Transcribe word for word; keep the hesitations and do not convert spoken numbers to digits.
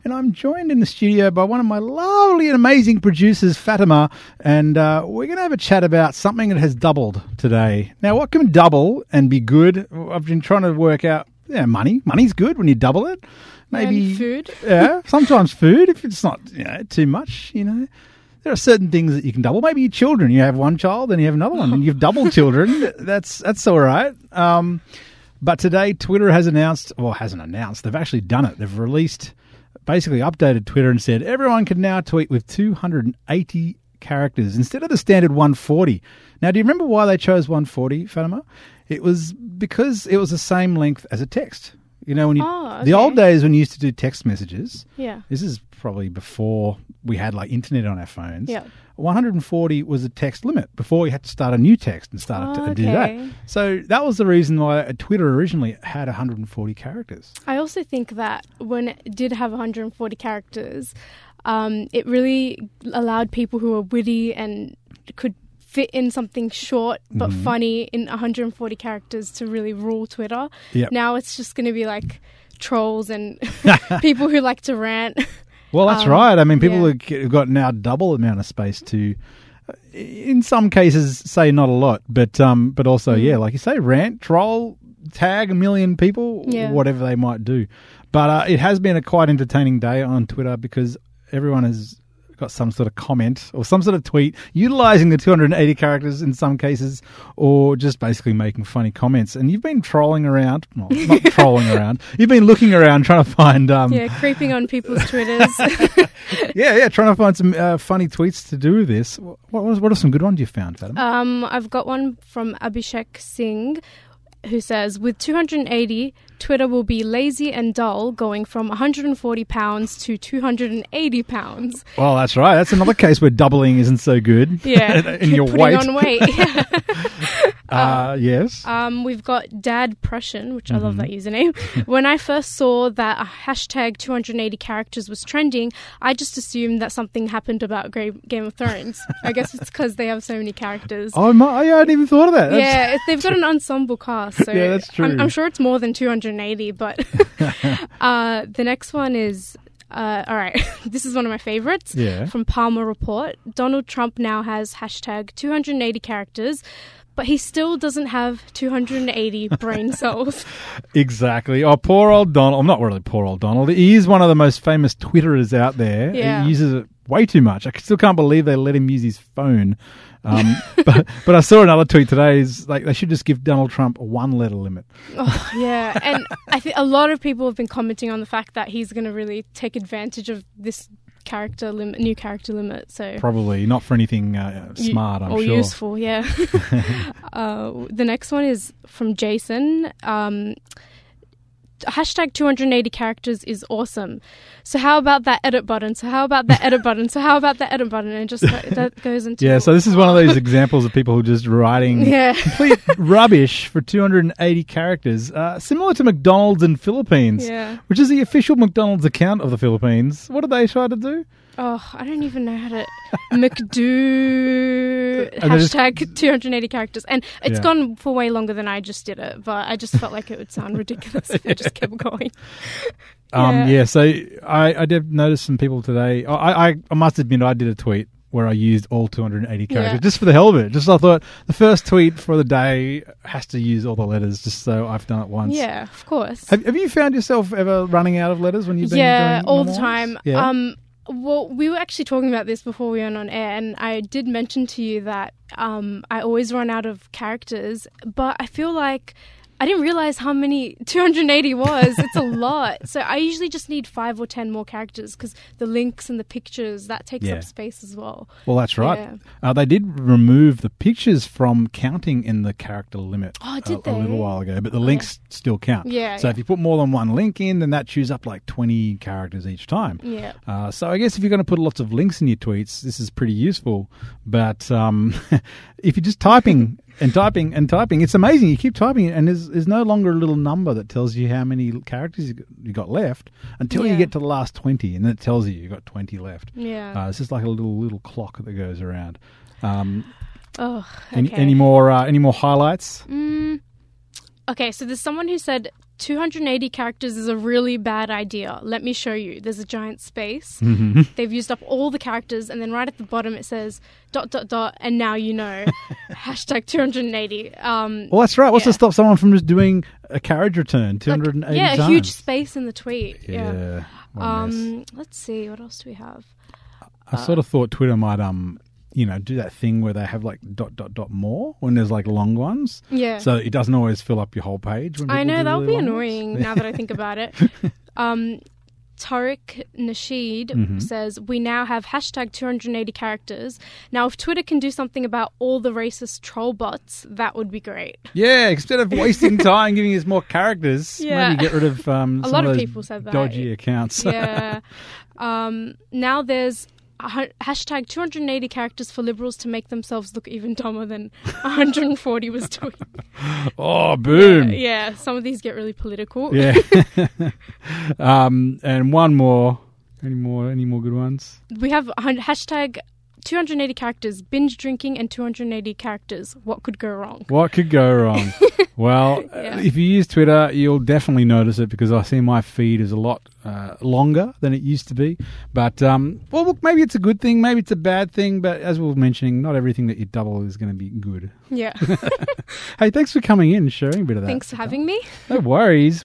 and I'm joined in the studio by one of my lovely and amazing producers, Fatima, and uh, we're going to have a chat about something that has doubled today. Now, what can double and be good? I've been trying to work out, yeah, money. Money's good when you double it. Maybe and food. Yeah, sometimes food, if it's not you know, too much, you know. There are certain things that you can double. Maybe your children. You have one child and you have another one, and you've doubled children. That's that's all right. Um, but today, Twitter has announced, well, hasn't announced. They've actually done it. They've released, basically updated Twitter and said everyone can now tweet with two hundred eighty characters instead of the standard one hundred forty. Now, do you remember why they chose one hundred forty, Fatima? It was because it was the same length as a text. You know, when you oh, okay. the old days when you used to do text messages. Yeah. This is probably before we had like internet on our phones. Yeah. one hundred forty was a text limit before you had to start a new text and start oh, to okay. do that. So that was the reason why Twitter originally had one hundred forty characters. I also think that when it did have one hundred forty characters, um, it really allowed people who were witty and could fit in something short but mm-hmm. funny in one hundred forty characters to really rule Twitter. Yep. Now it's just going to be like trolls and people who like to rant. Well, that's um, right. I mean, people yeah. have got now double the amount of space to, in some cases, say not a lot, but um, but also, mm. yeah, like you say, rant, troll, tag a million people, yeah. whatever they might do. But uh, it has been a quite entertaining day on Twitter because everyone has got some sort of comment or some sort of tweet utilising the two hundred eighty characters in some cases, or just basically making funny comments. And you've been trolling around, well, not trolling around, you've been looking around trying to find... Um, yeah, creeping on people's Twitters. yeah, yeah, trying to find some uh, funny tweets to do with this. What, what, what are some good ones you found, Fatima? Um, I've got one from Abhishek Singh, who says, with two hundred eighty, Twitter will be lazy and dull, going from one hundred forty pounds to two hundred eighty pounds. Well, that's right. That's another case where doubling isn't so good. Yeah. in your putting weight. on weight. Yeah. uh, yes. Um, we've got Dad Prussian, which mm-hmm. I love that username. When I first saw that a hashtag two hundred eighty characters was trending, I just assumed that something happened about Game of Thrones. I guess it's because they have so many characters. Oh, my, yeah, I hadn't even thought of that. That's yeah, they've got an ensemble cast. So yeah, that's true. I'm, I'm sure it's more than two hundred eighty, but uh, the next one is, uh, all right, this is one of my favorites yeah. from Palmer Report. Donald Trump now has hashtag two hundred eighty characters, but he still doesn't have two hundred eighty brain cells. Exactly. Oh, poor old Donald. I'm not really poor old Donald. He is one of the most famous Twitterers out there. Yeah. He uses it way too much. I still can't believe they let him use his phone. Um, but but I saw another tweet today. Is like they should just give Donald Trump a one letter limit. Oh, yeah, and I think a lot of people have been commenting on the fact that he's going to really take advantage of this character limit, new character limit. So probably not for anything uh, smart, I'm or sure. Or useful, yeah. uh, the next one is from Jason. Um, hashtag two hundred eighty characters is awesome. So how about that edit button? So how about that edit button? So how about that edit button? And it just that goes into... Yeah, so this is one of those examples of people who are just writing yeah. complete rubbish for two hundred eighty characters, uh, similar to McDonald's in Philippines, yeah. which is the official McDonald's account of the Philippines. What do they try to do? Oh, I don't even know how to... McDo... hashtag just, two hundred eighty characters. And it's yeah. gone for way longer than I just did it, but I just felt like it would sound ridiculous if I just kept going. Um, yeah. yeah, so I, I did notice some people today. I, I, I must admit, I did a tweet where I used all two hundred eighty characters yeah. just for the hell of it. Just I thought the first tweet for the day has to use all the letters, just so I've done it once. Yeah, of course. Have, have you found yourself ever running out of letters when you've been yeah, doing all the memoirs? time. Yeah. Um, well, we were actually talking about this before we went on air, and I did mention to you that um, I always run out of characters, but I feel like I didn't realize how many two hundred eighty was. It's a lot. So I usually just need five or ten more characters because the links and the pictures, that takes yeah. up space as well. Well, that's right. Yeah. Uh, they did remove the pictures from counting in the character limit oh, did a, they? a little while ago, but the oh, links yeah. still count. Yeah. So yeah. if you put more than one link in, then that chews up like twenty characters each time. Yeah. Uh, so I guess if you're going to put lots of links in your tweets, this is pretty useful. But um, if you're just typing... And typing and typing, it's amazing. You keep typing, and there's, there's no longer a little number that tells you how many characters you got left until yeah. you get to the last twenty, and then it tells you you've got twenty left. Yeah, uh, it's just like a little little clock that goes around. Um, oh, okay. Any, any more uh, any more highlights? Mm, okay, so there's someone who said two hundred eighty characters is a really bad idea. Let me show you. There's a giant space. Mm-hmm. They've used up all the characters, and then right at the bottom it says dot, dot, dot, and now you know. Hashtag two hundred eighty. Um, Well, that's right. What's yeah. to stop someone from just doing a carriage return two hundred eighty like, yeah, times? a huge space in the tweet. Yeah. Yeah. what a mess. Um, let's see. What else do we have? I sort of thought Twitter might, um, you know, do that thing where they have like dot, dot, dot more when there's like long ones. Yeah. So it doesn't always fill up your whole page. When I people know, do that would really be long annoying ones. now that I think about it. Um, Tariq Nasheed Mhm. says, we now have hashtag two hundred eighty characters. Now, if Twitter can do something about all the racist troll bots, that would be great. Yeah, instead of wasting time giving us more characters, Yeah. maybe get rid of um, A some lot of of those people said that. dodgy accounts. Yeah. um, now there's a hu- hashtag two hundred eighty characters for liberals to make themselves look even dumber than one hundred forty was doing. Oh, boom. Yeah, some of these get really political. Yeah. um, and one more. Any more? Any more good ones? We have a hun- hashtag two hundred eighty characters, binge drinking, and two hundred eighty characters. What could go wrong? What could go wrong? Well, Yeah. uh, if you use Twitter, you'll definitely notice it because I see my feed is a lot uh, longer than it used to be. But, um, well, look, maybe it's a good thing, maybe it's a bad thing. But as we were mentioning, not everything that you double is going to be good. Yeah. Hey, thanks for coming in and sharing a bit of that. Thanks for having me. No worries.